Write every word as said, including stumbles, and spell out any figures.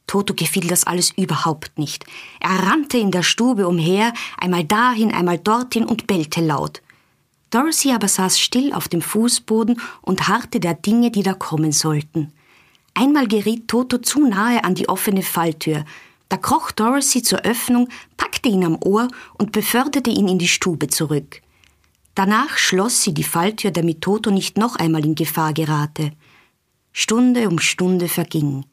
Toto gefiel das alles überhaupt nicht. Er rannte in der Stube umher, einmal dahin, einmal dorthin und bellte laut. Dorothy aber saß still auf dem Fußboden und harrte der Dinge, die da kommen sollten. Einmal geriet Toto zu nahe an die offene Falltür. Da kroch Dorothy zur Öffnung, packte ihn am Ohr und beförderte ihn in die Stube zurück. Danach schloss sie die Falltür, damit Toto nicht noch einmal in Gefahr gerate. Stunde um Stunde verging.